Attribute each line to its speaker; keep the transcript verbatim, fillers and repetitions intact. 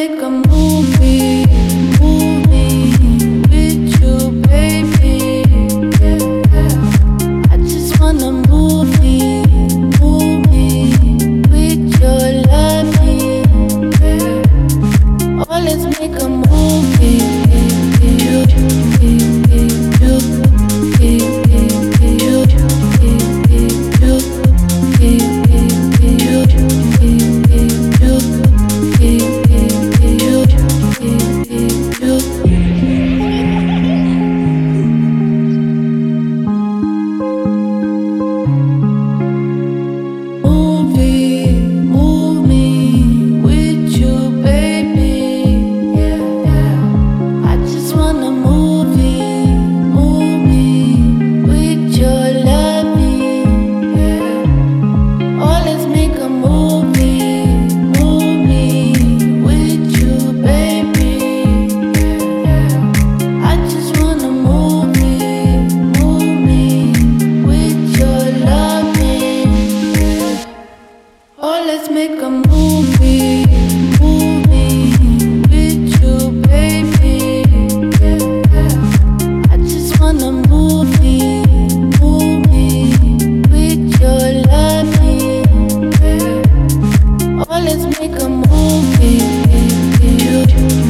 Speaker 1: make a movie, movie with you, baby. Yeah. I just wanna movie, movie with your loving. Yeah. Oh, let's make a movie. You, you, let's make a movie, movie with you, baby. Yeah. I just wanna movie, movie with your loving. Yeah. Oh, let's make a movie. You,